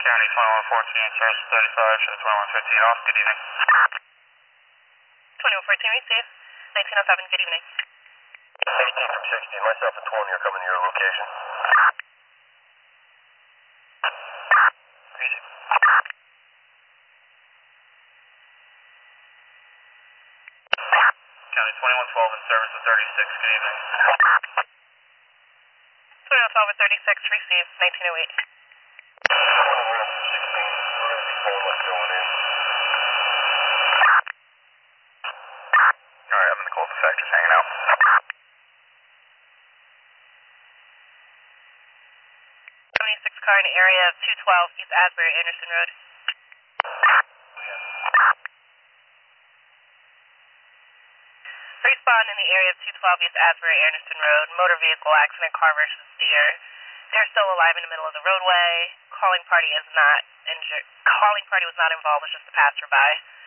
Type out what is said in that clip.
County 2114, service 35, show 2115 off. Good evening. 2114, receive. 1907, good evening. 18 from 60, myself and 20 are coming to your location. Receive. County 2112 and service of 36, good evening. 2112 and 36, receive. 1908. 16, we're going to be pulling what's going in. Alright, I'm in the Colton sector, hanging out. 76 car in the area of 212 East Asbury Anderson Road. Respond in the area of 212 East Asbury Anderson Road. Motor vehicle accident, car versus deer. They're still alive in the middle of the roadway. Calling party is not injured. Calling party was not involved. It's just a passerby.